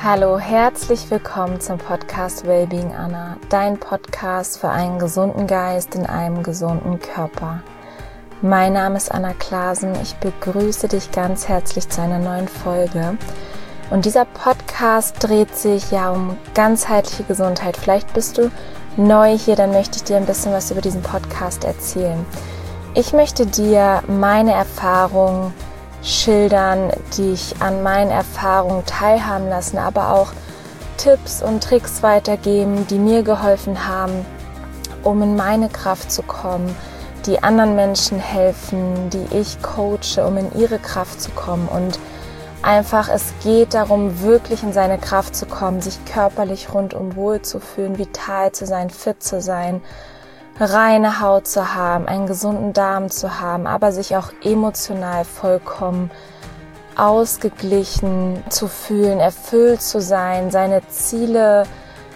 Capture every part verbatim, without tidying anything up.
Hallo, herzlich willkommen zum Podcast Wellbeing Anna, dein Podcast für einen gesunden Geist in einem gesunden Körper. Mein Name ist Anna Klasen, ich begrüße dich ganz herzlich zu einer neuen Folge. Und dieser Podcast dreht sich ja um ganzheitliche Gesundheit. Vielleicht bist du neu hier, dann möchte ich dir ein bisschen was über diesen Podcast erzählen. Ich möchte dir meine Erfahrungen schildern, die ich an meinen Erfahrungen teilhaben lassen, aber auch Tipps und Tricks weitergeben, die mir geholfen haben, um in meine Kraft zu kommen, die anderen Menschen helfen, die ich coache, um in ihre Kraft zu kommen. Und einfach, es geht darum, wirklich in seine Kraft zu kommen, sich körperlich rundum wohl zu fühlen, vital zu sein, fit zu sein, reine Haut zu haben, einen gesunden Darm zu haben, aber sich auch emotional vollkommen ausgeglichen zu fühlen, erfüllt zu sein, seine Ziele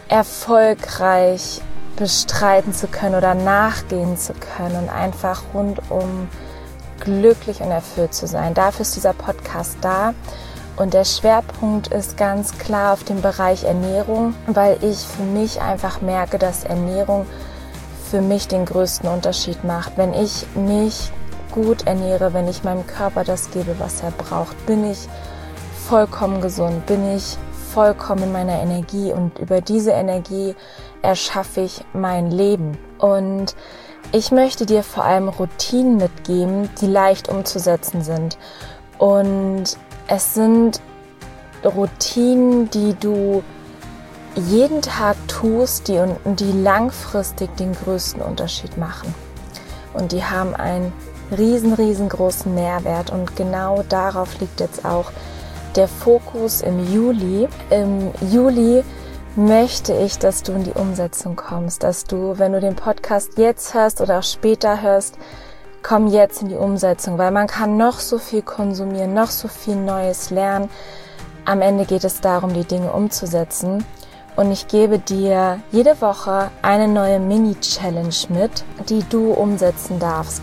erfolgreich bestreiten zu können oder nachgehen zu können und einfach rundum glücklich und erfüllt zu sein. Dafür ist dieser Podcast da. Und der Schwerpunkt ist ganz klar auf dem Bereich Ernährung, weil ich für mich einfach merke, dass Ernährung für mich den größten Unterschied macht. Wenn ich mich gut ernähre, wenn ich meinem Körper das gebe, was er braucht, bin ich vollkommen gesund, bin ich vollkommen in meiner Energie und über diese Energie erschaffe ich mein Leben. Und ich möchte dir vor allem Routinen mitgeben, die leicht umzusetzen sind. Und es sind Routinen, die du jeden Tag tust, die, die langfristig den größten Unterschied machen. Und die haben einen riesen, riesengroßen Mehrwert. Und genau darauf liegt jetzt auch der Fokus im Juli. Im Juli möchte ich, dass du in die Umsetzung kommst, dass du, wenn du den Podcast jetzt hörst oder auch später hörst, komm jetzt in die Umsetzung, weil man kann noch so viel konsumieren, noch so viel Neues lernen. Am Ende geht es darum, die Dinge umzusetzen. Und ich gebe dir jede Woche eine neue Mini-Challenge mit, die du umsetzen darfst.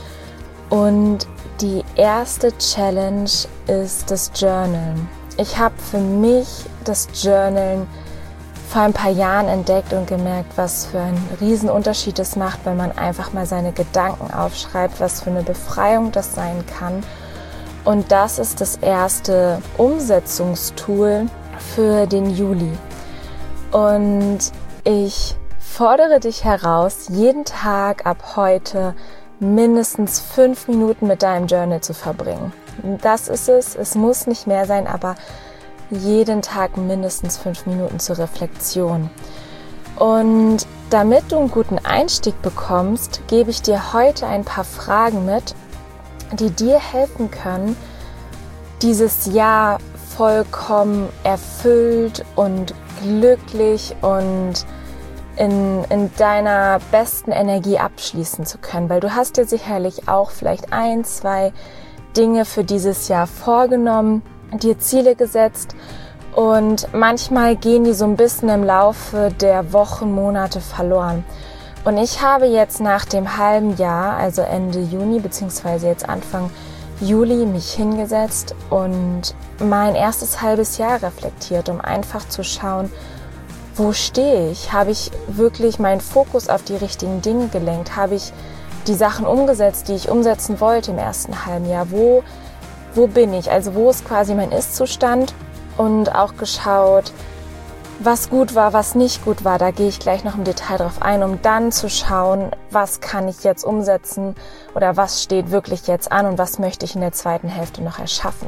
Und die erste Challenge ist das Journalen. Ich habe für mich das Journalen vor ein paar Jahren entdeckt und gemerkt, was für einen riesen Unterschied es macht, wenn man einfach mal seine Gedanken aufschreibt, was für eine Befreiung das sein kann. Und das ist das erste Umsetzungstool für den Juli. Und ich fordere dich heraus, jeden Tag ab heute mindestens fünf Minuten mit deinem Journal zu verbringen. Das ist es, es muss nicht mehr sein, aber jeden Tag mindestens fünf Minuten zur Reflexion. Und damit du einen guten Einstieg bekommst, gebe ich dir heute ein paar Fragen mit, die dir helfen können, dieses Jahr vollkommen erfüllt und glücklich und in, in deiner besten Energie abschließen zu können. Weil du hast dir sicherlich auch vielleicht ein, zwei Dinge für dieses Jahr vorgenommen, dir Ziele gesetzt und manchmal gehen die so ein bisschen im Laufe der Wochen, Monate verloren. Und ich habe jetzt nach dem halben Jahr, also Ende Juni beziehungsweise jetzt Anfang Juli, mich hingesetzt und mein erstes halbes Jahr reflektiert, um einfach zu schauen, wo stehe ich? Habe ich wirklich meinen Fokus auf die richtigen Dinge gelenkt? Habe ich die Sachen umgesetzt, die ich umsetzen wollte im ersten halben Jahr? Wo, wo bin ich? Also wo ist quasi mein Ist-Zustand? Und auch geschaut, was gut war, was nicht gut war. Da gehe ich gleich noch im Detail drauf ein, um dann zu schauen, was kann ich jetzt umsetzen oder was steht wirklich jetzt an und was möchte ich in der zweiten Hälfte noch erschaffen.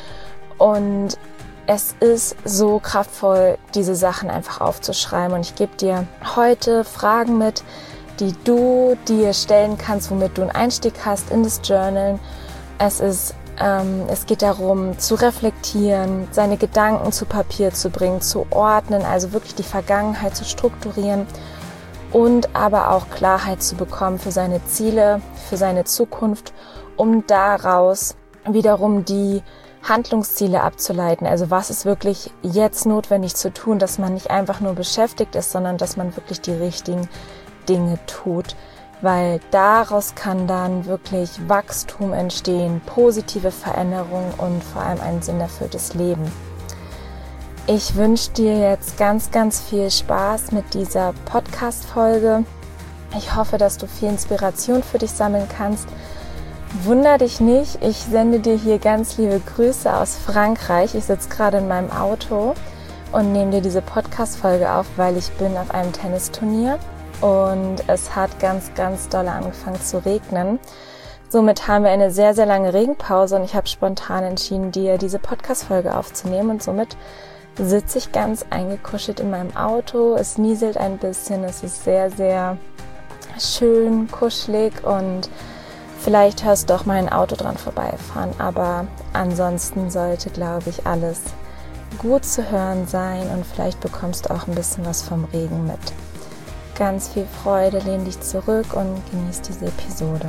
Und es ist so kraftvoll, diese Sachen einfach aufzuschreiben. Und ich gebe dir heute Fragen mit, die du dir stellen kannst, womit du einen Einstieg hast in das Journal. Es ist Ähm, es geht darum, zu reflektieren, seine Gedanken zu Papier zu bringen, zu ordnen, also wirklich die Vergangenheit zu strukturieren und aber auch Klarheit zu bekommen für seine Ziele, für seine Zukunft, um daraus wiederum die Handlungsziele abzuleiten. Also was ist wirklich jetzt notwendig zu tun, dass man nicht einfach nur beschäftigt ist, sondern dass man wirklich die richtigen Dinge tut. Weil daraus kann dann wirklich Wachstum entstehen, positive Veränderung und vor allem ein sinnerfülltes Leben. Ich wünsche dir jetzt ganz, ganz viel Spaß mit dieser Podcast-Folge. Ich hoffe, dass du viel Inspiration für dich sammeln kannst. Wunder dich nicht, ich sende dir hier ganz liebe Grüße aus Frankreich. Ich sitze gerade in meinem Auto und nehme dir diese Podcast-Folge auf, weil ich bin auf einem Tennisturnier und es hat ganz, ganz doll angefangen zu regnen. Somit haben wir eine sehr, sehr lange Regenpause und ich habe spontan entschieden, dir diese Podcast-Folge aufzunehmen und somit sitze ich ganz eingekuschelt in meinem Auto. Es nieselt ein bisschen, es ist sehr, sehr schön, kuschelig und vielleicht hörst du auch mein Auto dran vorbeifahren, aber ansonsten sollte, glaube ich, alles gut zu hören sein und vielleicht bekommst du auch ein bisschen was vom Regen mit. Ganz viel Freude, lehn dich zurück und genieß diese Episode.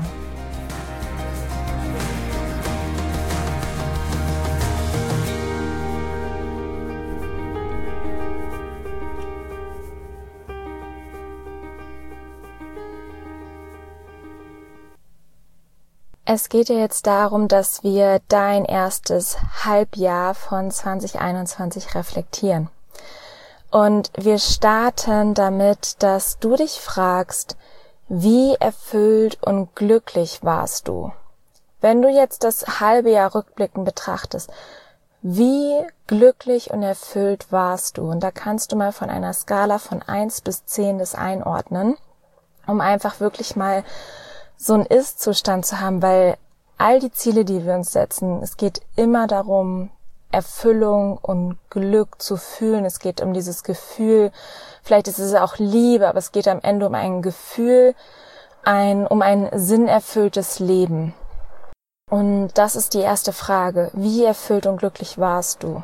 Es geht ja jetzt darum, dass wir dein erstes Halbjahr von zwanzig einundzwanzig reflektieren. Und wir starten damit, dass du dich fragst, wie erfüllt und glücklich warst du? Wenn du jetzt das halbe Jahr rückblickend betrachtest, wie glücklich und erfüllt warst du? Und da kannst du mal von einer Skala von eins bis zehn das einordnen, um einfach wirklich mal so ein Ist-Zustand zu haben, weil all die Ziele, die wir uns setzen, es geht immer darum, Erfüllung und Glück zu fühlen. Es geht um dieses Gefühl, vielleicht ist es auch Liebe, aber es geht am Ende um ein Gefühl, ein, um ein sinnerfülltes Leben. Und das ist die erste Frage. Wie erfüllt und glücklich warst du?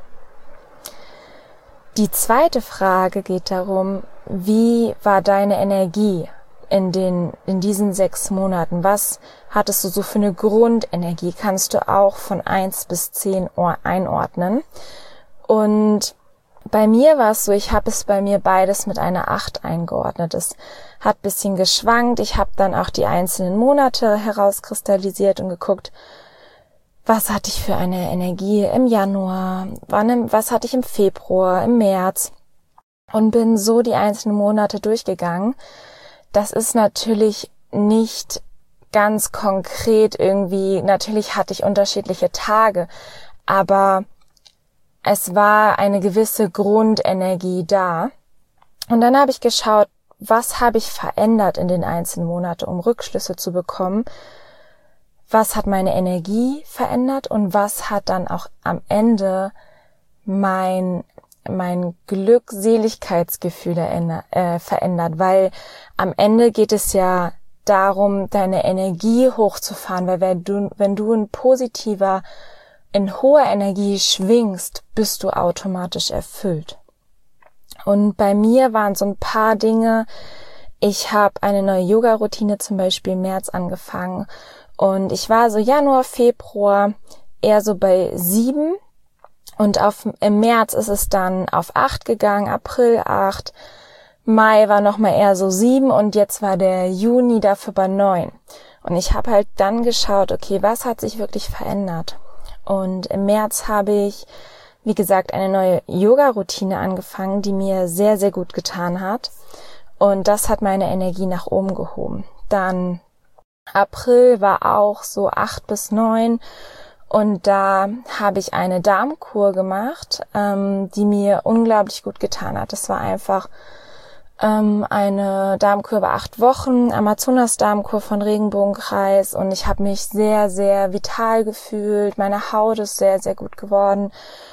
Die zweite Frage geht darum, wie war deine Energie in den, in diesen sechs Monaten? Was hattest du so für eine Grundenergie? Kannst du auch von eins bis zehn einordnen. Und bei mir war es so, ich habe es bei mir beides mit einer acht eingeordnet. Es hat ein bisschen geschwankt. Ich habe dann auch die einzelnen Monate herauskristallisiert und geguckt, was hatte ich für eine Energie im Januar, wann, was hatte ich im Februar, im März und bin so die einzelnen Monate durchgegangen. Das ist natürlich nicht ganz konkret irgendwie, natürlich hatte ich unterschiedliche Tage, aber es war eine gewisse Grundenergie da. Und dann habe ich geschaut, was habe ich verändert in den einzelnen Monaten, um Rückschlüsse zu bekommen. Was hat meine Energie verändert und was hat dann auch am Ende mein mein Glückseligkeitsgefühl äh, verändert, weil am Ende geht es ja darum, deine Energie hochzufahren, weil wenn du, wenn du in positiver, in hoher Energie schwingst, bist du automatisch erfüllt. Und bei mir waren so ein paar Dinge, ich habe eine neue Yoga-Routine zum Beispiel im März angefangen und ich war so Januar, Februar eher so bei sieben. Und auf, im März ist es dann auf acht gegangen, April acht, Mai war nochmal eher so sieben und jetzt war der Juni dafür bei neun. Und ich habe halt dann geschaut, okay, was hat sich wirklich verändert? Und im März habe ich, wie gesagt, eine neue Yoga-Routine angefangen, die mir sehr, sehr gut getan hat. Und das hat meine Energie nach oben gehoben. Dann April war auch so acht bis neun. Und da habe ich eine Darmkur gemacht, ähm, die mir unglaublich gut getan hat. Das war einfach ähm, eine Darmkur über acht Wochen, Amazonas-Darmkur von Regenbogenkreis. Und ich habe mich sehr, sehr vital gefühlt. Meine Haut ist sehr, sehr gut geworden.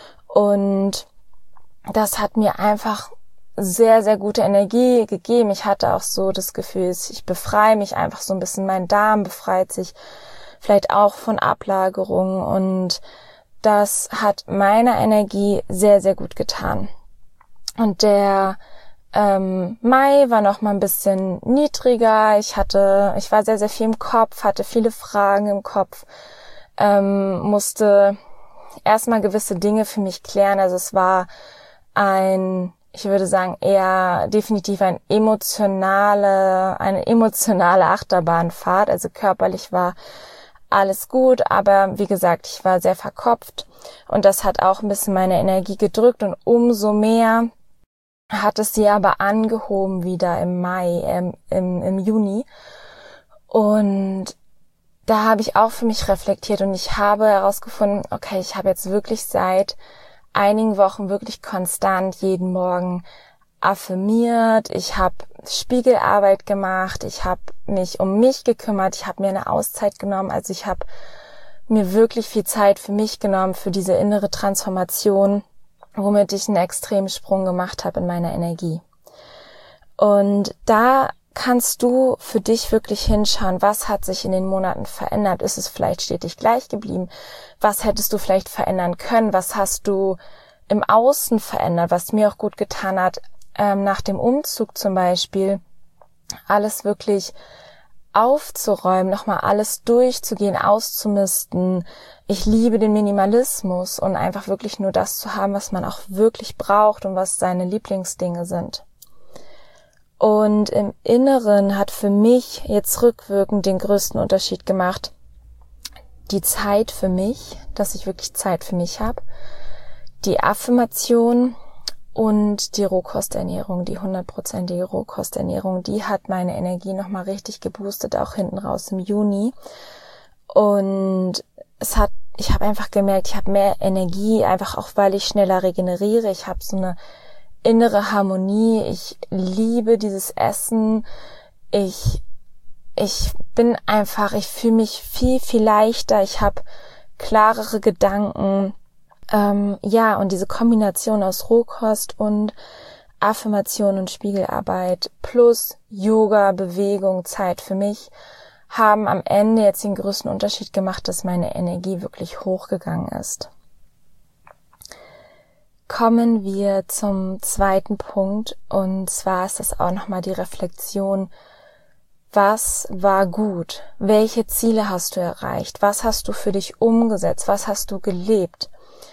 Und das hat mir einfach sehr, sehr gute Energie gegeben. Ich hatte auch so das Gefühl, ich befreie mich einfach so ein bisschen. Mein Darm befreit sich vielleicht auch von Ablagerungen und das hat meiner Energie sehr, sehr gut getan. Und der ähm, Mai war noch mal ein bisschen niedriger. Ich hatte, ich war sehr, sehr viel im Kopf, hatte viele Fragen im Kopf, ähm, musste erstmal gewisse Dinge für mich klären. Also es war ein, ich würde sagen, eher definitiv ein emotionale, eine emotionale Achterbahnfahrt. Also körperlich war alles gut, aber wie gesagt, ich war sehr verkopft und das hat auch ein bisschen meine Energie gedrückt und umso mehr hat es sie aber angehoben wieder im Mai, ähm, im, im Juni. Und da habe ich auch für mich reflektiert und ich habe herausgefunden, okay, ich habe jetzt wirklich seit einigen Wochen wirklich konstant jeden Morgen affirmiert, ich habe Spiegelarbeit gemacht, ich habe mich um mich gekümmert, ich habe mir eine Auszeit genommen, also ich habe mir wirklich viel Zeit für mich genommen, für diese innere Transformation, womit ich einen extremen Sprung gemacht habe in meiner Energie. Und da kannst du für dich wirklich hinschauen, was hat sich in den Monaten verändert? Ist es vielleicht stetig gleich geblieben? Was hättest du vielleicht verändern können? Was hast du im Außen verändert, was mir auch gut getan hat, ähm, nach dem Umzug zum Beispiel, alles wirklich aufzuräumen, nochmal alles durchzugehen, auszumisten. Ich liebe den Minimalismus und einfach wirklich nur das zu haben, was man auch wirklich braucht und was seine Lieblingsdinge sind. Und im Inneren hat für mich jetzt rückwirkend den größten Unterschied gemacht, die Zeit für mich, dass ich wirklich Zeit für mich habe, die Affirmation und die Rohkosternährung, die hundertprozentige Rohkosternährung, die hat meine Energie nochmal richtig geboostet, auch hinten raus im Juni. Und es hat, ich habe einfach gemerkt, ich habe mehr Energie, einfach auch, weil ich schneller regeneriere. Ich habe so eine innere Harmonie. Ich liebe dieses Essen. Ich, ich bin einfach, ich fühle mich viel, viel leichter. Ich habe klarere Gedanken. Ähm, ja, und diese Kombination aus Rohkost und Affirmation und Spiegelarbeit plus Yoga, Bewegung, Zeit für mich haben am Ende jetzt den größten Unterschied gemacht, dass meine Energie wirklich hochgegangen ist. Kommen wir zum zweiten Punkt und zwar ist das auch nochmal die Reflexion, was war gut? Welche Ziele hast du erreicht? Was hast du für dich umgesetzt? Was hast du gelebt?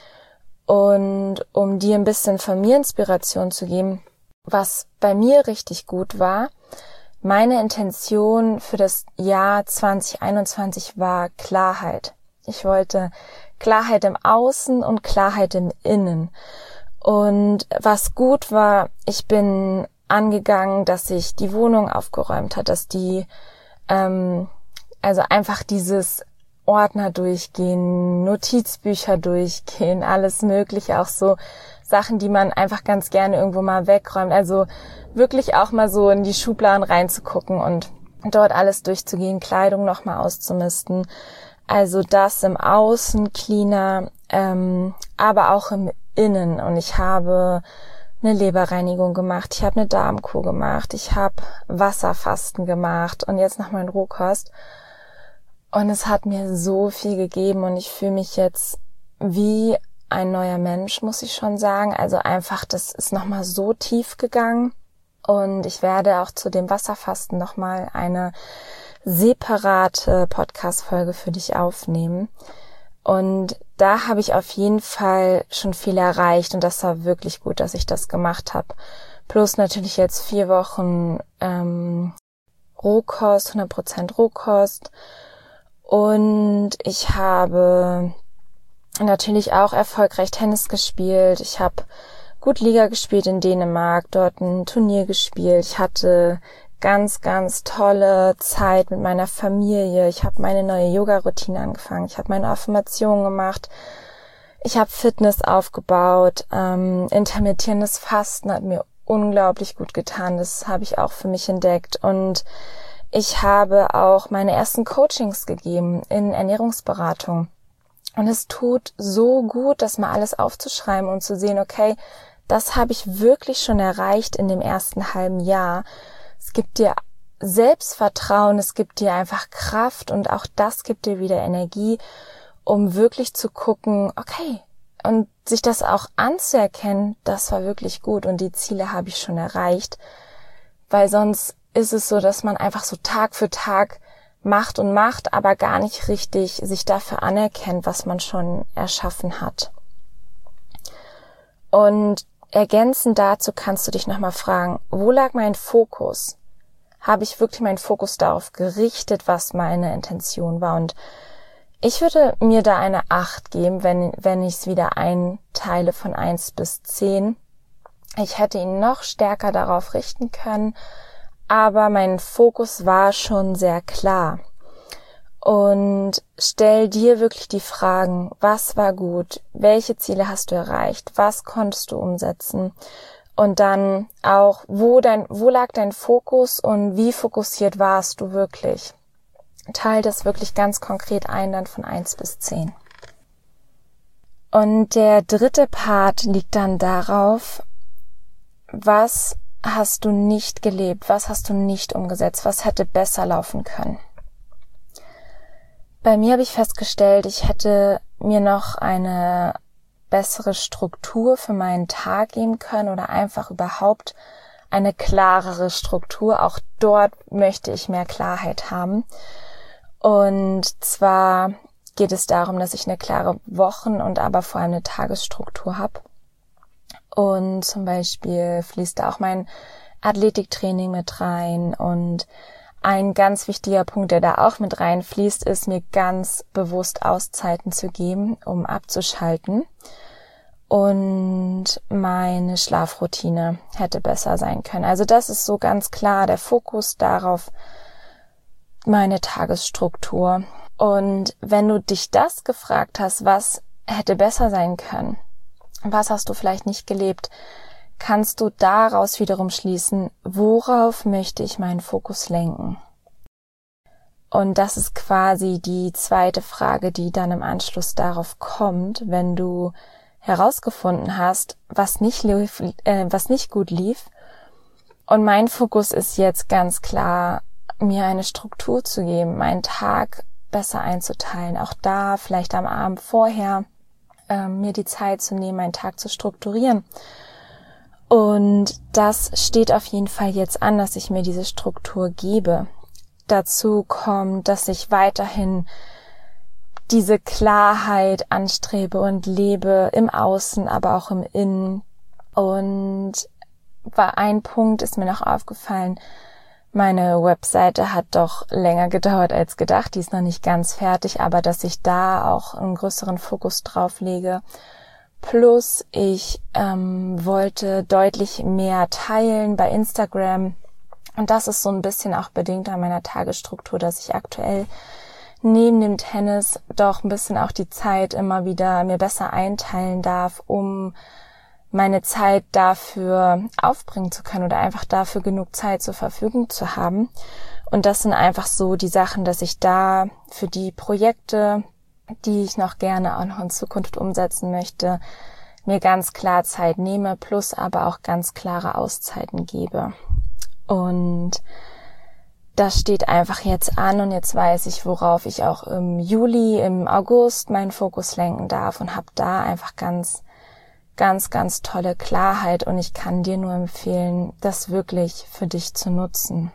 Und um dir ein bisschen von mir Inspiration zu geben, was bei mir richtig gut war, meine Intention für das Jahr zwanzig einundzwanzig war Klarheit. Ich wollte Klarheit im Außen und Klarheit im Innen. Und was gut war, ich bin angegangen, dass ich die Wohnung aufgeräumt hat, dass die, ähm, also einfach dieses Ordner durchgehen, Notizbücher durchgehen, alles Mögliche, auch so Sachen, die man einfach ganz gerne irgendwo mal wegräumt. Also wirklich auch mal so in die Schubladen reinzugucken und dort alles durchzugehen, Kleidung nochmal auszumisten. Also das im Außen cleaner, ähm, aber auch im Innen. Und ich habe eine Leberreinigung gemacht, ich habe eine Darmkur gemacht, ich habe Wasserfasten gemacht und jetzt noch mein Rohkost. Und es hat mir so viel gegeben und ich fühle mich jetzt wie ein neuer Mensch, muss ich schon sagen. Also einfach, das ist nochmal so tief gegangen. Und ich werde auch zu dem Wasserfasten nochmal eine separate Podcast-Folge für dich aufnehmen. Und da habe ich auf jeden Fall schon viel erreicht und das war wirklich gut, dass ich das gemacht habe. Plus natürlich jetzt vier Wochen ähm, Rohkost, hundert Prozent Rohkost. Und ich habe natürlich auch erfolgreich Tennis gespielt. Ich habe gut Liga gespielt in Dänemark, dort ein Turnier gespielt. Ich hatte ganz, ganz tolle Zeit mit meiner Familie. Ich habe meine neue Yoga-Routine angefangen. Ich habe meine Affirmationen gemacht. Ich habe Fitness aufgebaut. Ähm, intermittierendes Fasten hat mir unglaublich gut getan. Das habe ich auch für mich entdeckt. Und ich habe auch meine ersten Coachings gegeben in Ernährungsberatung. Und es tut so gut, das mal alles aufzuschreiben und zu sehen, okay, das habe ich wirklich schon erreicht in dem ersten halben Jahr. Es gibt dir Selbstvertrauen, es gibt dir einfach Kraft und auch das gibt dir wieder Energie, um wirklich zu gucken, okay, und sich das auch anzuerkennen, das war wirklich gut und die Ziele habe ich schon erreicht, weil sonst ist es so, dass man einfach so Tag für Tag macht und macht, aber gar nicht richtig sich dafür anerkennt, was man schon erschaffen hat. Und ergänzend dazu kannst du dich nochmal fragen, wo lag mein Fokus? Habe ich wirklich meinen Fokus darauf gerichtet, was meine Intention war? Und Ich würde mir da eine acht geben, wenn, wenn ich es wieder einteile von eins bis zehn. Ich hätte ihn noch stärker darauf richten können, aber mein Fokus war schon sehr klar. Und stell dir wirklich die Fragen, was war gut, welche Ziele hast du erreicht, was konntest du umsetzen und dann auch, wo dein, wo lag dein Fokus und wie fokussiert warst du wirklich. Teil das wirklich ganz konkret ein, dann von eins bis zehn. Und der dritte Part liegt dann darauf, was hast du nicht gelebt, was hast du nicht umgesetzt, was hätte besser laufen können. Bei mir habe ich festgestellt, ich hätte mir noch eine bessere Struktur für meinen Tag geben können oder einfach überhaupt eine klarere Struktur. Auch dort möchte ich mehr Klarheit haben. Und zwar geht es darum, dass ich eine klare Wochen- und aber vor allem eine Tagesstruktur habe. Und zum Beispiel fließt da auch mein Athletiktraining mit rein. Und ein ganz wichtiger Punkt, der da auch mit reinfließt, ist, mir ganz bewusst Auszeiten zu geben, um abzuschalten. Und meine Schlafroutine hätte besser sein können. Also das ist so ganz klar der Fokus darauf, meine Tagesstruktur. Und wenn du dich das gefragt hast, was hätte besser sein können, was hast du vielleicht nicht gelebt, kannst du daraus wiederum schließen, worauf möchte ich meinen Fokus lenken? Und das ist quasi die zweite Frage, die dann im Anschluss darauf kommt, wenn du herausgefunden hast, was nicht lief, äh, was nicht gut lief. Und mein Fokus ist jetzt ganz klar, mir eine Struktur zu geben, meinen Tag besser einzuteilen. Auch da vielleicht am Abend vorher äh, mir die Zeit zu nehmen, meinen Tag zu strukturieren. Und das steht auf jeden Fall jetzt an, dass ich mir diese Struktur gebe. Dazu kommt, dass ich weiterhin diese Klarheit anstrebe und lebe im Außen, aber auch im Innen. Und war ein Punkt, ist mir noch aufgefallen, meine Webseite hat doch länger gedauert als gedacht, die ist noch nicht ganz fertig, aber dass ich da auch einen größeren Fokus drauf lege. Plus ich ähm, wollte deutlich mehr teilen bei Instagram und das ist so ein bisschen auch bedingt an meiner Tagesstruktur, dass ich aktuell neben dem Tennis doch ein bisschen auch die Zeit immer wieder mir besser einteilen darf, um meine Zeit dafür aufbringen zu können oder einfach dafür genug Zeit zur Verfügung zu haben. Und das sind einfach so die Sachen, dass ich da für die Projekte, die ich noch gerne auch noch in Zukunft umsetzen möchte, mir ganz klar Zeit nehme, plus aber auch ganz klare Auszeiten gebe. Und das steht einfach jetzt an und jetzt weiß ich, worauf ich auch im Juli, im August meinen Fokus lenken darf und habe da einfach ganz ganz, ganz tolle Klarheit und ich kann dir nur empfehlen, das wirklich für dich zu nutzen.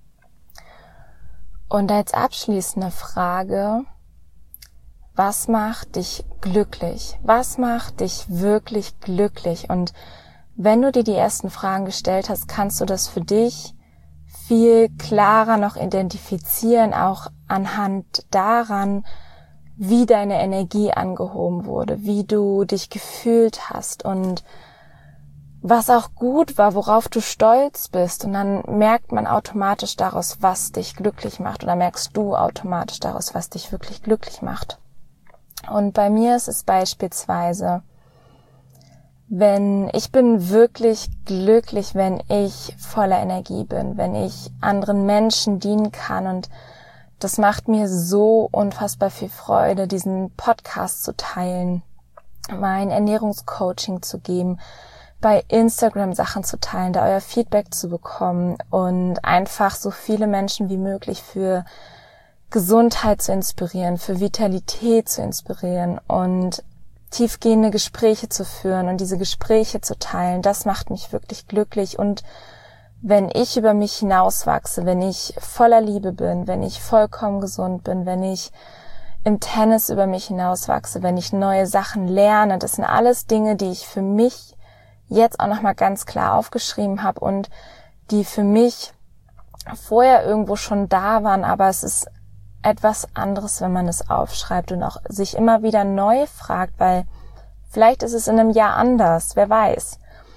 Und als abschließende Frage, was macht dich glücklich? Was macht dich wirklich glücklich? Und wenn du dir die ersten Fragen gestellt hast, kannst du das für dich viel klarer noch identifizieren, auch anhand daran, wie deine Energie angehoben wurde, wie du dich gefühlt hast und was auch gut war, worauf du stolz bist. Und dann merkt man automatisch daraus, was dich glücklich macht. Oder merkst du automatisch daraus, was dich wirklich glücklich macht. Und bei mir ist es beispielsweise, wenn ich bin wirklich glücklich, wenn ich voller Energie bin, wenn ich anderen Menschen dienen kann und das macht mir so unfassbar viel Freude, diesen Podcast zu teilen, mein Ernährungscoaching zu geben, bei Instagram Sachen zu teilen, da euer Feedback zu bekommen und einfach so viele Menschen wie möglich für Gesundheit zu inspirieren, für Vitalität zu inspirieren und tiefgehende Gespräche zu führen und diese Gespräche zu teilen. Das macht mich wirklich glücklich und wenn ich über mich hinauswachse, wenn ich voller Liebe bin, wenn ich vollkommen gesund bin, wenn ich im Tennis über mich hinauswachse, wenn ich neue Sachen lerne, das sind alles Dinge, die ich für mich jetzt auch nochmal ganz klar aufgeschrieben habe und die für mich vorher irgendwo schon da waren, aber es ist etwas anderes, wenn man es aufschreibt und auch sich immer wieder neu fragt, weil vielleicht ist es in einem Jahr anders, wer weiß.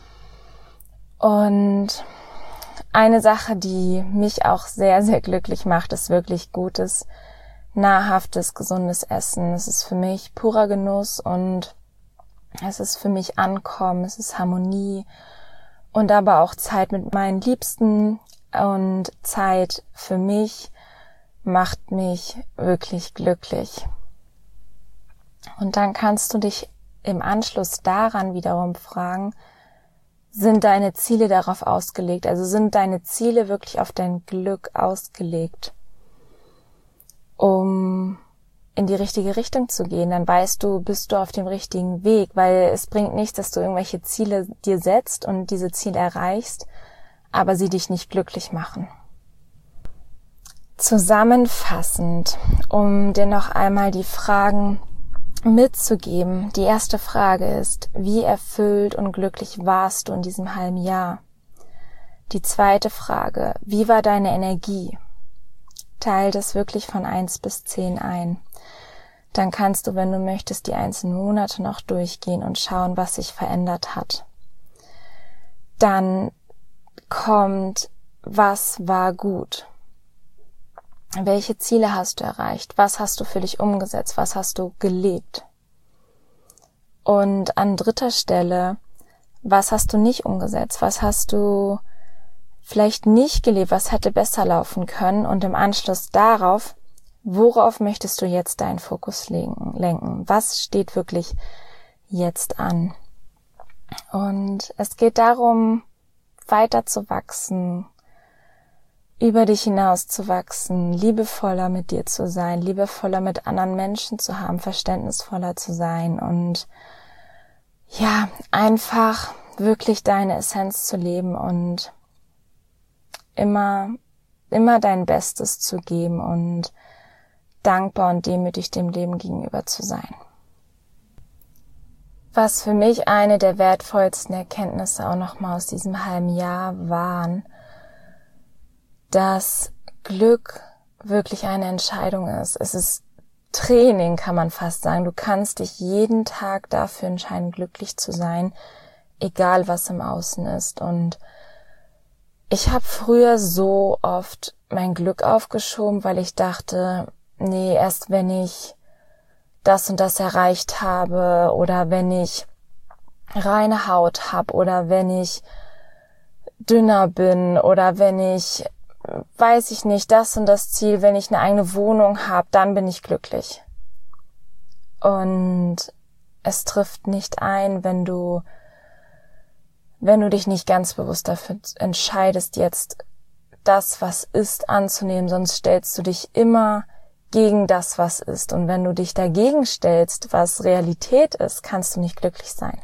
Und eine Sache, die mich auch sehr, sehr glücklich macht, ist wirklich gutes, nahrhaftes, gesundes Essen. Es ist für mich purer Genuss und es ist für mich Ankommen, es ist Harmonie und aber auch Zeit mit meinen Liebsten und Zeit für mich macht mich wirklich glücklich. Und dann kannst du dich im Anschluss daran wiederum fragen, sind deine Ziele darauf ausgelegt? Also sind deine Ziele wirklich auf dein Glück ausgelegt, um in die richtige Richtung zu gehen? Dann weißt du, bist du auf dem richtigen Weg, weil es bringt nichts, dass du irgendwelche Ziele dir setzt und diese Ziele erreichst, aber sie dich nicht glücklich machen. Zusammenfassend, um dir noch einmal die Fragen mitzugeben. Die erste Frage ist, wie erfüllt und glücklich warst du in diesem halben Jahr? Die zweite Frage, wie war deine Energie? Teil das wirklich von eins bis zehn ein. Dann kannst du, wenn du möchtest, die einzelnen Monate noch durchgehen und schauen, was sich verändert hat. Dann kommt, was war gut? Welche Ziele hast du erreicht? Was hast du für dich umgesetzt? Was hast du gelebt? Und an dritter Stelle, was hast du nicht umgesetzt? Was hast du vielleicht nicht gelebt? Was hätte besser laufen können? Und im Anschluss darauf, worauf möchtest du jetzt deinen Fokus lenken? Was steht wirklich jetzt an? Und es geht darum, weiter zu wachsen, über dich hinaus zu wachsen, liebevoller mit dir zu sein, liebevoller mit anderen Menschen zu haben, verständnisvoller zu sein und ja, einfach wirklich deine Essenz zu leben und immer, immer dein Bestes zu geben und dankbar und demütig dem Leben gegenüber zu sein. Was für mich eine der wertvollsten Erkenntnisse auch nochmal aus diesem halben Jahr waren, dass Glück wirklich eine Entscheidung ist. Es ist Training, kann man fast sagen. Du kannst dich jeden Tag dafür entscheiden, glücklich zu sein, egal was im Außen ist. Und ich habe früher so oft mein Glück aufgeschoben, weil ich dachte, nee, erst wenn ich das und das erreicht habe oder wenn ich reine Haut habe oder wenn ich dünner bin oder wenn ich weiß ich nicht, das und das Ziel, wenn ich eine eigene Wohnung habe, dann bin ich glücklich. Und es trifft nicht ein, wenn du, wenn du dich nicht ganz bewusst dafür entscheidest, jetzt das, was ist, anzunehmen, sonst stellst du dich immer gegen das, was ist. Und wenn du dich dagegen stellst, was Realität ist, kannst du nicht glücklich sein.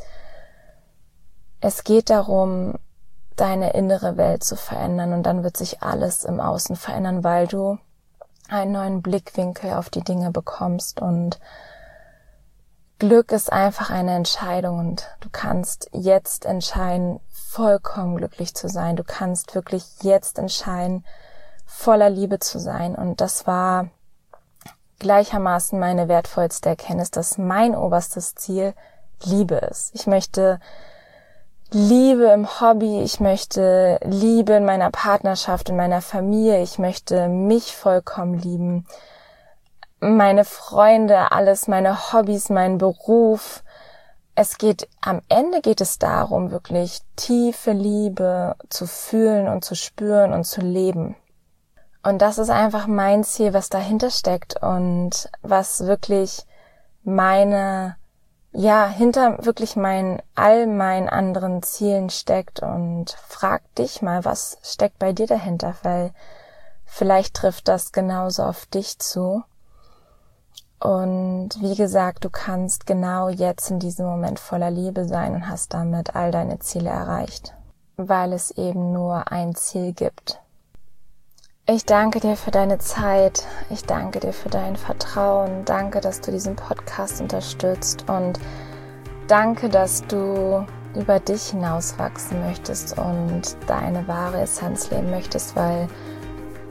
Es geht darum, deine innere Welt zu verändern und dann wird sich alles im Außen verändern, weil du einen neuen Blickwinkel auf die Dinge bekommst und Glück ist einfach eine Entscheidung und du kannst jetzt entscheiden, vollkommen glücklich zu sein. Du kannst wirklich jetzt entscheiden, voller Liebe zu sein und das war gleichermaßen meine wertvollste Erkenntnis, dass mein oberstes Ziel Liebe ist. Ich möchte Liebe im Hobby, ich möchte Liebe in meiner Partnerschaft, in meiner Familie, ich möchte mich vollkommen lieben, meine Freunde, alles, meine Hobbys, mein Beruf. Es geht, am Ende geht es darum, wirklich tiefe Liebe zu fühlen und zu spüren und zu leben. Und das ist einfach mein Ziel, was dahinter steckt und was wirklich meine ja, hinter wirklich meinen, all meinen anderen Zielen steckt und frag dich mal, was steckt bei dir dahinter, weil vielleicht trifft das genauso auf dich zu. Und wie gesagt, du kannst genau jetzt in diesem Moment voller Liebe sein und hast damit all deine Ziele erreicht, weil es eben nur ein Ziel gibt. Ich danke dir für deine Zeit, ich danke dir für dein Vertrauen, danke, dass du diesen Podcast unterstützt und danke, dass du über dich hinaus wachsen möchtest und deine wahre Essenz leben möchtest, weil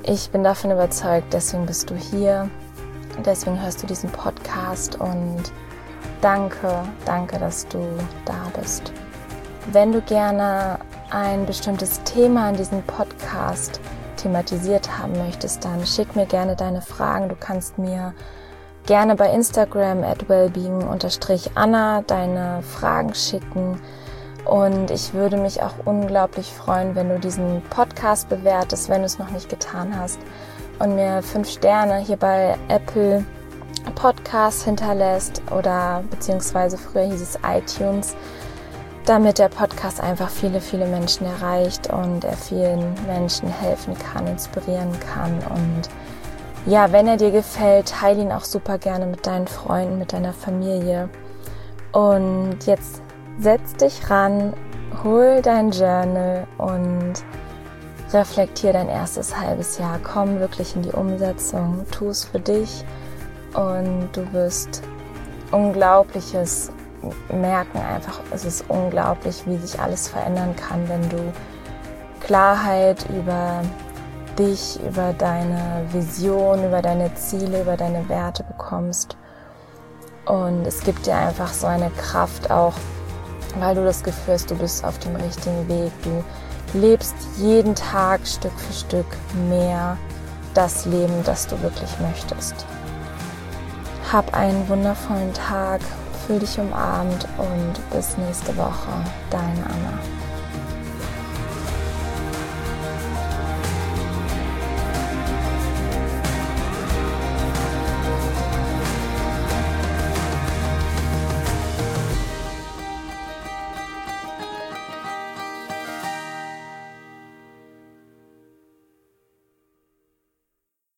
Ich bin davon überzeugt, deswegen bist du hier, deswegen hörst du diesen Podcast und danke, danke, dass du da bist. Wenn du gerne ein bestimmtes Thema in diesem Podcast thematisiert haben möchtest, dann schick mir gerne deine Fragen. Du kannst mir gerne bei Instagram at wellbeing Bindestrich Anna deine Fragen schicken. Und ich würde mich auch unglaublich freuen, wenn du diesen Podcast bewertest, wenn du es noch nicht getan hast. Und mir fünf Sterne hier bei Apple Podcasts hinterlässt oder beziehungsweise früher hieß es iTunes, damit der Podcast einfach viele, viele Menschen erreicht und er vielen Menschen helfen kann, inspirieren kann. Und ja, wenn er dir gefällt, teile ihn auch super gerne mit deinen Freunden, mit deiner Familie. Und jetzt setz dich ran, hol dein Journal und reflektier dein erstes halbes Jahr. Komm wirklich in die Umsetzung, tu es für dich und du wirst Unglaubliches merken. Einfach, es ist unglaublich, wie sich alles verändern kann, wenn du Klarheit über dich, über deine Vision, über deine Ziele, über deine Werte bekommst. Und es gibt dir einfach so eine Kraft auch, weil du das Gefühl hast, du bist auf dem richtigen Weg. Du lebst jeden Tag Stück für Stück mehr das Leben, das du wirklich möchtest. Hab einen wundervollen Tag, fühl dich umarmt und bis nächste Woche. Deine Anna.